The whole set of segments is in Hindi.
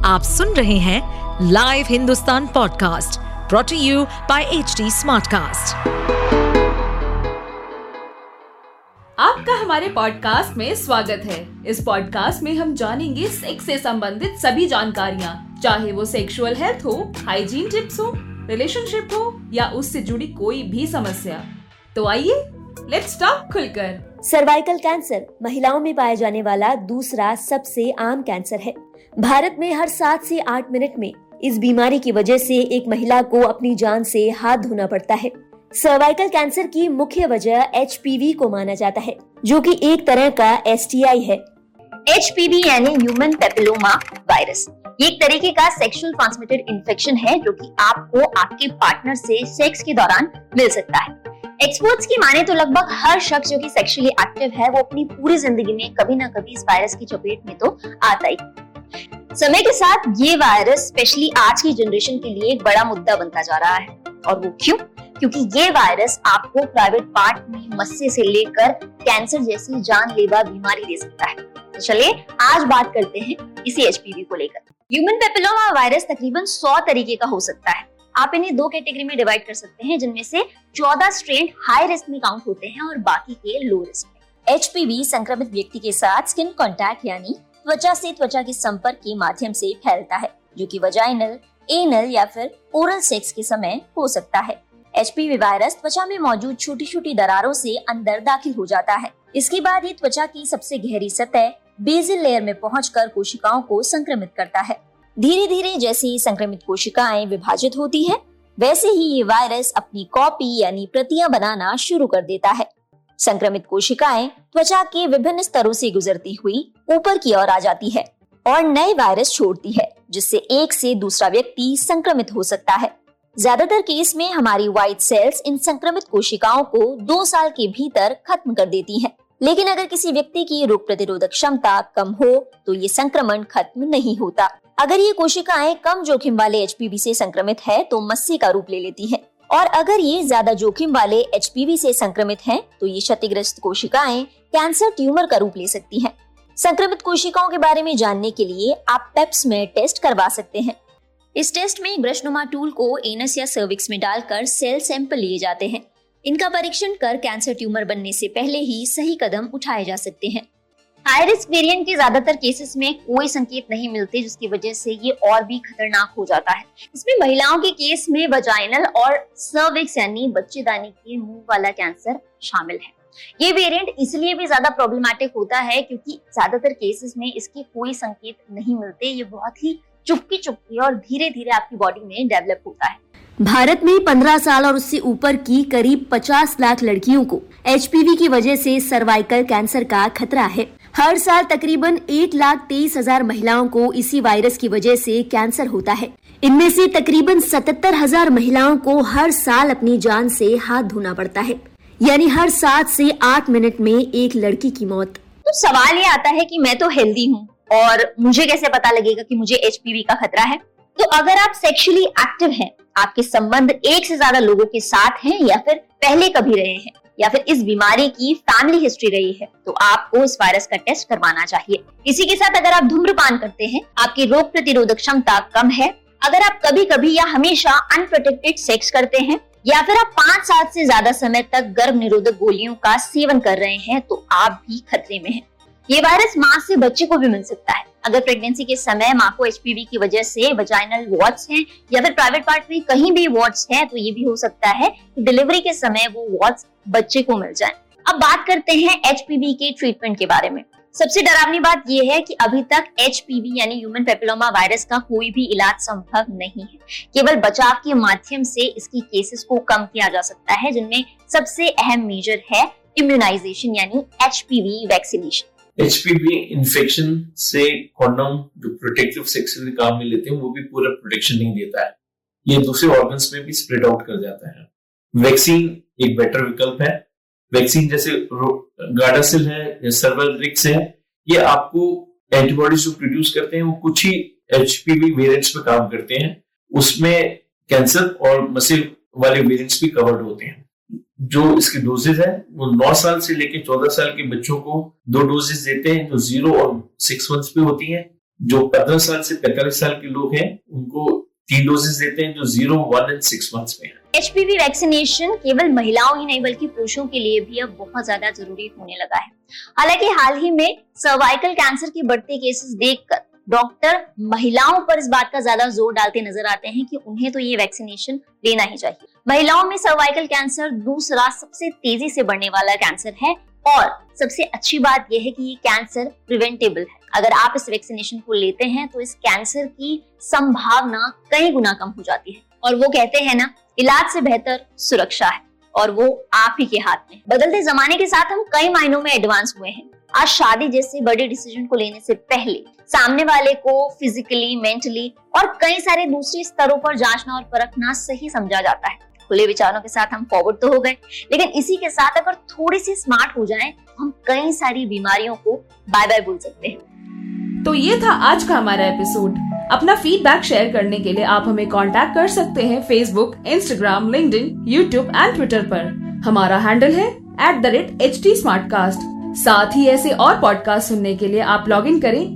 आप सुन रहे हैं live Hindustan podcast brought to you by HD smartcast. आपका हमारे पॉडकास्ट में स्वागत है। इस पॉडकास्ट में हम जानेंगे सेक्स से संबंधित सभी जानकारियाँ, चाहे वो सेक्सुअल हेल्थ हो, हाइजीन टिप्स हो, रिलेशनशिप हो या उससे जुड़ी कोई भी समस्या। तो आइए लेट्स टॉक खुलकर। सर्वाइकल कैंसर महिलाओं में पाया जाने वाला दूसरा सबसे आम कैंसर है। भारत में हर 7 से 8 मिनट में इस बीमारी की वजह से एक महिला को अपनी जान से हाथ धोना पड़ता है। सर्वाइकल कैंसर की मुख्य वजह HPV को माना जाता है, जो कि एक तरह का STI है। HPV यानी ह्यूमन पेपिलोमा वायरस, ये एक तरीके का सेक्सुअल ट्रांसमिटेड इन्फेक्शन है जो कि आपको आपके पार्टनर से सेक्स के दौरान मिल सकता है। एक्सपर्ट्स की माने तो लगभग हर शख्स जो कि सेक्सुअली एक्टिव है वो अपनी पूरी जिंदगी में कभी ना कभी इस वायरस की चपेट में तो आता ही। समय के साथ ये वायरस स्पेशली आज की जनरेशन के लिए एक बड़ा मुद्दा बनता जा रहा है। और वो क्यों? क्योंकि ये वायरस आपको प्राइवेट पार्ट में मस्से से लेकर कैंसर जैसी जानलेवा बीमारी दे सकता है। तो चलिए आज बात करते हैं इसी HPV को लेकर। ह्यूमन पेपिलोमा वायरस तकरीबन 100 तरीके का हो सकता है। आप इन्हें 2 कैटेगरी में डिवाइड कर सकते हैं, जिनमें से 14 स्ट्रेन हाई रिस्क में काउंट होते हैं और बाकी के लो रिस्क में। HPV संक्रमित व्यक्ति के साथ स्किन कांटेक्ट यानी त्वचा से त्वचा के संपर्क के माध्यम से फैलता है, जो कि वजाइनल, एनल या फिर ओरल सेक्स के समय हो सकता है। HPV वायरस त्वचा में मौजूद छोटी छोटी दरारों से अंदर दाखिल हो जाता है। इसके बाद ये त्वचा की सबसे गहरी सतह बेसल लेयर में पहुंचकर कोशिकाओं को संक्रमित करता है। धीरे धीरे जैसे ही संक्रमित कोशिकाएं विभाजित होती है, वैसे ही ये वायरस अपनी कॉपी यानी प्रतियां बनाना शुरू कर देता है। संक्रमित कोशिकाएं त्वचा के विभिन्न स्तरों से गुजरती हुई ऊपर की ओर आ जाती है और नए वायरस छोड़ती है, जिससे एक से दूसरा व्यक्ति संक्रमित हो सकता है। ज्यादातर केस में हमारी व्हाइट सेल्स इन संक्रमित कोशिकाओं को 2 साल के भीतर खत्म कर देती हैं। लेकिन अगर किसी व्यक्ति की रोग प्रतिरोधक क्षमता कम हो तो ये संक्रमण खत्म नहीं होता। अगर ये कोशिकाएं कम जोखिम वाले HPV से संक्रमित है तो मस्से का रूप ले लेती हैं, और अगर ये ज्यादा जोखिम वाले HPV से संक्रमित हैं तो ये क्षतिग्रस्त कोशिकाएं कैंसर ट्यूमर का रूप ले सकती हैं। संक्रमित कोशिकाओं के बारे में जानने के लिए आप पेप्स में टेस्ट करवा सकते हैं। इस टेस्ट में ब्रशनुमा टूल को एनस या सर्विक्स में डालकर सेल सैंपल लिए जाते हैं। इनका परीक्षण कर कैंसर ट्यूमर बनने से पहले ही सही कदम उठाए जा सकते हैं। हाई रिस्क वेरिएंट के ज्यादातर केसेस में कोई संकेत नहीं मिलते, जिसकी वजह से ये और भी खतरनाक हो जाता है। इसमें महिलाओं के केस में वजाइनल और सर्विक्स यानी बच्चेदानी के मुंह वाला कैंसर शामिल है। ये वेरिएंट इसलिए भी ज्यादा प्रॉब्लमैटिक होता है क्योंकि ज्यादातर केसेस में इसके कोई संकेत नहीं मिलते। ये बहुत ही चुपकी और धीरे धीरे आपकी बॉडी में डेवलप होता है। भारत में 15 साल और उससे ऊपर की करीब 50 लाख लड़कियों को HPV की वजह से सर्वाइकल कैंसर का खतरा है। हर साल तकरीबन 1,23,000 महिलाओं को इसी वायरस की वजह से कैंसर होता है। इनमें से तकरीबन 77,000 महिलाओं को हर साल अपनी जान से हाथ धोना पड़ता है, यानी हर 7 से 8 मिनट में एक लड़की की मौत। तो सवाल ये आता है कि मैं तो हेल्दी हूँ और मुझे कैसे पता लगेगा कि मुझे HPV का खतरा है? तो अगर आप सेक्सुअली एक्टिव हैं, आपके संबंध एक से ज्यादा लोगों के साथ हैं या फिर पहले कभी रहे हैं या फिर इस बीमारी की फैमिली हिस्ट्री रही है, तो आपको इस वायरस का टेस्ट करवाना चाहिए। इसी के साथ अगर आप धूम्रपान करते हैं, आपकी रोग प्रतिरोधक क्षमता कम है, अगर आप कभी कभी या हमेशा अनप्रोटेक्टेड सेक्स करते हैं या फिर आप 5 साल से ज्यादा समय तक गर्भ निरोधक गोलियों का सेवन कर रहे हैं, तो आप भी खतरे में हैं। ये वायरस मां से बच्चे को भी मिल सकता है। अगर प्रेगनेंसी के समय मां को HPV की वजह से वजाइनल वॉर्ड्स हैं या फिर प्राइवेट पार्ट में कहीं भी वॉर्ड्स हैं, तो ये भी हो सकता है कि डिलीवरी के समय वो वॉर्ड्स बच्चे को मिल जाएं। अब बात करते हैं HPV के ट्रीटमेंट के बारे में। सबसे डरावनी बात यह है कि अभी तक HPV यानी ह्यूमन पेपिलोमा वायरस का कोई भी इलाज संभव नहीं है। केवल बचाव के माध्यम से इसकी केसेस को कम किया जा सकता है, जिनमें सबसे अहम मेजर है इम्यूनाइजेशन यानी HPV वैक्सीनेशन। HPV इन्फेक्शन से कॉन्डोम जो प्रोटेक्टिव सेक्स के काम में लेते हैं वो भी पूरा प्रोटेक्शन नहीं देता है। ये दूसरे ऑर्गन्स में भी स्प्रेड आउट कर जाता है। वैक्सीन एक बेटर विकल्प है। वैक्सीन जैसे गार्डासिल है या सर्वरिक्स है, ये आपको एंटीबॉडीज जो प्रोड्यूस करते हैं वो कुछ ही HPV वेरिएंट्स पे काम करते हैं। उसमें कैंसर और मसल वाले वेरिएंट्स भी कवर्ड होते हैं। जो इसकी डोजेज है वो 9 साल से लेकर 14 साल के बच्चों को 2 डोजेज देते हैं, जो 0 और 6 मंथ्स पे होती हैं। जो 15 साल से 45 साल के लोग हैं उनको 3 डोजेस देते हैं, जो 0, 1 और 6 मंथ्स में है। HPV वैक्सीनेशन केवल महिलाओं ही नहीं बल्कि पुरुषों के लिए भी अब बहुत ज्यादा जरूरी होने लगा है। हालांकि हाल ही में सर्वाइकल कैंसर के बढ़ते केसेस देखकर डॉक्टर महिलाओं पर इस बात का ज्यादा जोर डालते नजर आते हैं कि उन्हें तो ये वैक्सीनेशन लेना ही चाहिए। महिलाओं में सर्वाइकल कैंसर दूसरा सबसे तेजी से बढ़ने वाला कैंसर है और सबसे अच्छी बात यह है कि ये कैंसर प्रिवेंटेबल है। अगर आप इस वैक्सीनेशन को लेते हैं तो इस कैंसर की संभावना कई गुना कम हो जाती है। और वो कहते हैं ना, इलाज से बेहतर सुरक्षा है और वो आप ही के हाथ में। बदलते जमाने के साथ हम कई मायनों में एडवांस हुए हैं। आज शादी जैसे बड़े डिसीजन को लेने से पहले सामने वाले को फिजिकली, मेंटली और कई सारे दूसरे स्तरों पर जांचना और परखना सही समझा जाता है। खुले विचारों के साथ हम फॉरवर्ड तो हो गए, लेकिन इसी के साथ अगर थोड़ी सी स्मार्ट हो जाएं तो हम कई सारी बीमारियों को बाय बाय बोल सकते हैं। तो ये था आज का हमारा एपिसोड। अपना फीडबैक शेयर करने के लिए आप हमें कांटेक्ट कर सकते हैं Facebook, Instagram, LinkedIn, YouTube and Twitter पर। हमारा हैंडल है @HT Smartcast। साथ ही ऐसे और पॉडकास्ट सुनने के लिए आप लॉग इन करें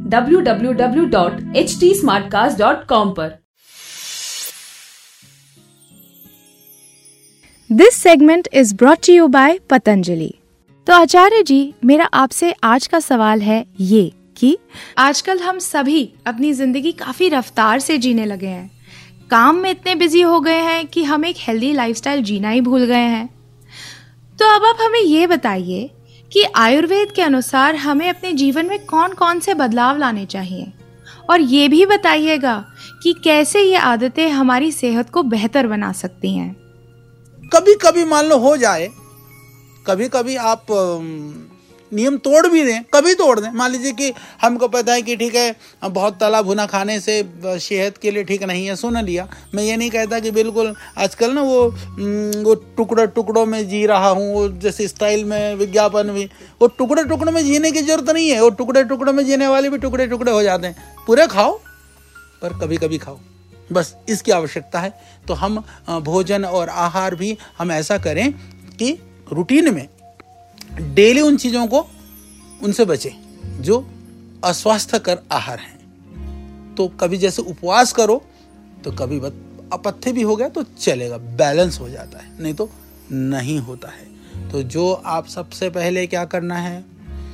www.htsmartcast.com पर। This segment is brought to you by Patanjali. तो आचार्य जी, मेरा आपसे आज का सवाल है ये कि आजकल हम सभी अपनी जिंदगी काफी रफ्तार से जीने लगे हैं। काम में इतने बिजी हो गए हैं कि हम एक हेल्दी लाइफस्टाइल जीना ही भूल गए हैं। तो अब आप हमें ये बताइए कि आयुर्वेद के अनुसार हमें अपने जीवन में कौन कौन से बदलाव लाने चाहिए, और ये भी बताइएगा कि कैसे ये आदतें हमारी सेहत को बेहतर बना सकती हैं। कभी कभी मान लो हो जाए, कभी कभी आप नियम तोड़ भी दें, कभी तोड़ दें। मान लीजिए कि हमको पता है कि ठीक है बहुत तला भुना खाने से सेहत के लिए ठीक नहीं है, सुन लिया। मैं ये नहीं कहता कि बिल्कुल आजकल ना वो टुकड़ों में जी रहा हूँ, वो जैसे स्टाइल में विज्ञापन भी, वो टुकड़ों में जीने की जरूरत नहीं है। वो टुकड़ों में जीने वाले भी टुकड़े हो जाते हैं। पूरे खाओ पर कभी कभी खाओ, बस इसकी आवश्यकता है। तो हम भोजन और आहार भी हम ऐसा करें कि रूटीन में डेली उन चीज़ों को उनसे बचें जो अस्वास्थ्यकर आहार हैं। तो कभी जैसे उपवास करो तो कभी अपथ्य भी हो गया तो चलेगा, बैलेंस हो जाता है, नहीं तो नहीं होता है। तो जो आप सबसे पहले क्या करना है,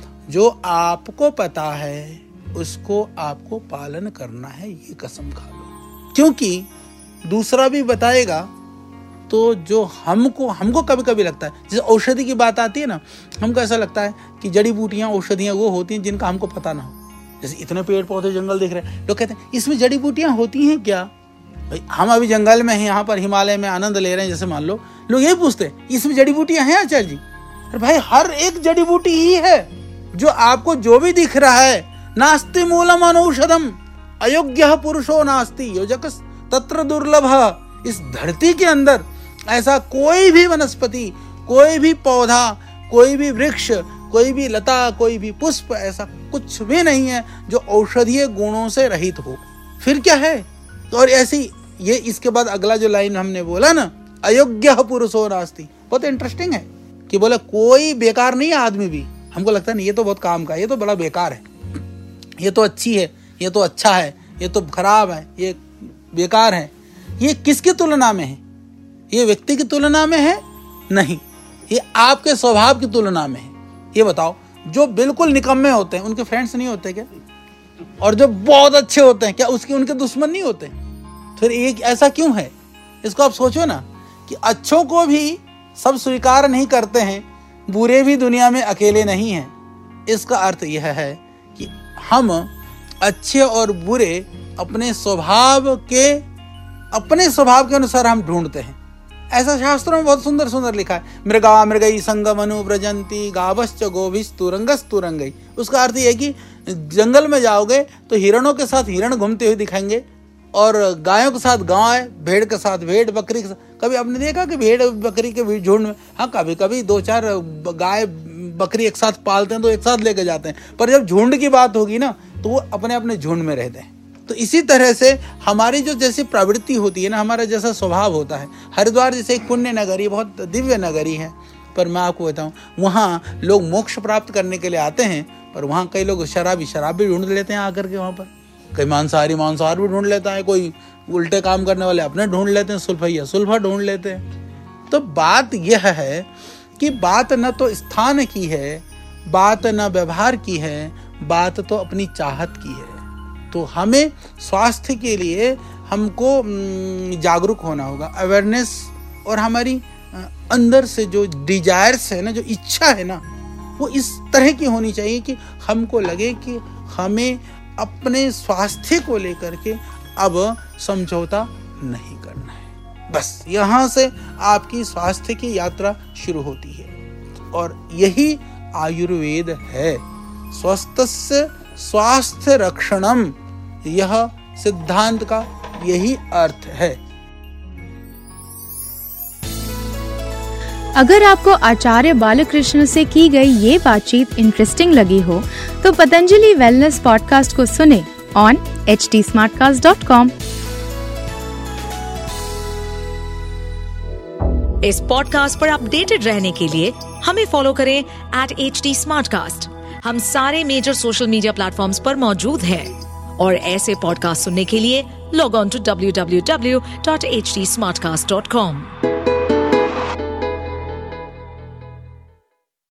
जो आपको पता है उसको आपको पालन करना है, ये कसम खा लो। क्योंकि दूसरा भी बताएगा तो जो हमको कभी कभी लगता है, जैसे औषधि की बात आती है ना, हमको ऐसा लगता है कि जड़ी बूटियां, औषधियां वो होती हैं जिनका हमको पता ना हो। जैसे इतने पेड़ पौधे जंगल दिख रहे हैं, लोग कहते हैं इसमें जड़ी बूटियां होती हैं क्या? भाई हम अभी जंगल में हैं, यहाँ पर हिमालय में आनंद ले रहे हैं। जैसे मान लो लोग यही पूछते हैं इसमें जड़ी बूटियां हैं आचार्य जी? अरे भाई हर एक जड़ी बूटी ही है। जो आपको जो भी दिख रहा है, नास्ति मूलम अनौषधम अयोग्य पुरुषो नास्ति योजकस तत्र दुर्लभ। इस धरती के अंदर ऐसा कोई भी वनस्पति, कोई भी पौधा, कोई भी वृक्ष, कोई भी लता, कोई भी पुष्प, ऐसा कुछ भी नहीं है जो औषधीय गुणों से रहित हो। फिर क्या है? और ऐसी ये इसके बाद अगला जो लाइन हमने बोला ना, अयोग्य पुरुषो नास्ति, बहुत इंटरेस्टिंग है कि बोला कोई बेकार नहीं है आदमी भी। हमको लगता है ये तो बहुत काम का, ये तो बड़ा बेकार है, ये तो अच्छी है, ये तो अच्छा है, ये तो खराब है, ये बेकार है। ये किसकी तुलना में है? ये व्यक्ति की तुलना में है? नहीं, ये आपके स्वभाव की तुलना में है। ये बताओ, जो बिल्कुल निकम्मे होते हैं उनके फ्रेंड्स नहीं होते क्या? और जो बहुत अच्छे होते हैं क्या उनके दुश्मन नहीं होते? फिर ये ऐसा क्यों है? इसको आप सोचो ना कि अच्छों को भी सब स्वीकार नहीं करते हैं, बुरे भी दुनिया में अकेले नहीं हैं। इसका अर्थ यह है कि हम अच्छे और बुरे अपने स्वभाव के अनुसार हम ढूंढते हैं। ऐसा शास्त्रों में बहुत सुंदर सुंदर लिखा है, मृगा मृगई संगमनु व्रजंती गावश्च गोभिस्तुरंगई। उसका अर्थ यह है कि जंगल में जाओगे तो हिरणों के साथ हिरण घूमते हुए दिखाएंगे, और गायों के साथ गाय, भेड़ के साथ भेड़, बकरी के साथ। कभी आपने देखा कि भेड़ बकरी के झुंड में, हाँ कभी कभी 2-4 गाय बकरी एक साथ पालते हैं तो एक साथ लेके जाते हैं, पर जब झुंड की बात होगी ना तो वो अपने अपने झुंड में रहते हैं। तो इसी तरह से हमारी जो जैसी प्रवृत्ति होती है ना, हमारा जैसा स्वभाव होता है। हरिद्वार जैसे एक पुण्य नगरी, बहुत दिव्य नगरी है, पर मैं आपको बताऊं वहाँ लोग मोक्ष प्राप्त करने के लिए आते हैं, पर वहाँ कई लोग शराब भी ढूंढ लेते हैं आकर के वहाँ पर। कोई मांसाहारी मांसाहार भी ढूंढ लेता है, कोई उल्टे काम करने वाले अपने ढूंढ लेते हैं, सुल्फैया सुल्फा ढूंढ लेते हैं। तो बात यह है कि बात न तो स्थान की है, बात न व्यवहार की है, बात तो अपनी चाहत की है। तो हमें स्वास्थ्य के लिए हमको जागरूक होना होगा, अवेयरनेस, और हमारी अंदर से जो डिजायर्स है ना, जो इच्छा है ना, वो इस तरह की होनी चाहिए कि हमको लगे कि हमें अपने स्वास्थ्य को लेकर के अब समझौता नहीं करना है। बस यहाँ से आपकी स्वास्थ्य की यात्रा शुरू होती है, और यही आयुर्वेद है। स्वस्थस्य स्वास्थ्य रक्षणम, यह सिद्धांत का यही अर्थ है। अगर आपको आचार्य बालकृष्ण से की गई ये बातचीत इंटरेस्टिंग लगी हो तो पतंजलि वेलनेस पॉडकास्ट को सुने ऑन htsmartcast.com। इस पॉडकास्ट पर अपडेटेड रहने के लिए हमें फॉलो करें @HTSmartcast। हम सारे मेजर सोशल मीडिया प्लेटफॉर्म्स पर मौजूद हैं, और ऐसे पॉडकास्ट सुनने के लिए लॉग ऑन टू www.htsmartcast.com।